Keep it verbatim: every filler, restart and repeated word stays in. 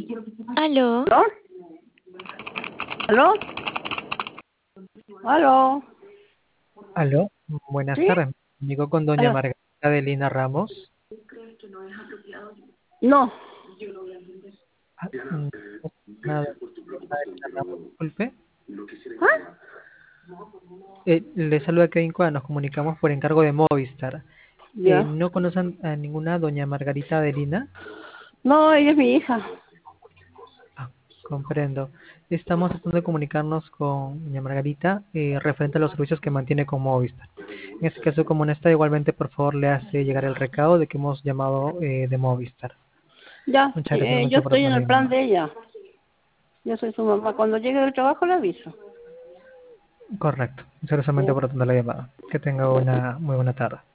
Aló, ¿Aló? ¿Aló? ¿Aló? Aló, buenas ¿Sí? tardes. Comunico con doña ¿Aló? Margarita Adelina Ramos. No. Ah, mm, nada, Adelina Ramos, disculpe. ¿Ah? Eh, le saluda Kevin Cuadra, nos comunicamos por encargo de Movistar. Eh, Ya. ¿no conocen a ninguna doña Margarita Adelina? No, ella es mi hija. Ah, comprendo. Estamos tratando de comunicarnos con doña Margarita eh, referente a los servicios que mantiene con Movistar. En este caso, como no está, igualmente, por favor, le hace llegar el recado de que hemos llamado eh, de Movistar. Ya, Muchas gracias eh, yo nuevamente por estoy en tomar la el plan llamada. de ella. Yo soy su mamá. Cuando llegue del trabajo le aviso. Correcto. Muchas gracias nuevamente Ya. por atender la llamada. Que tenga una muy buena tarde.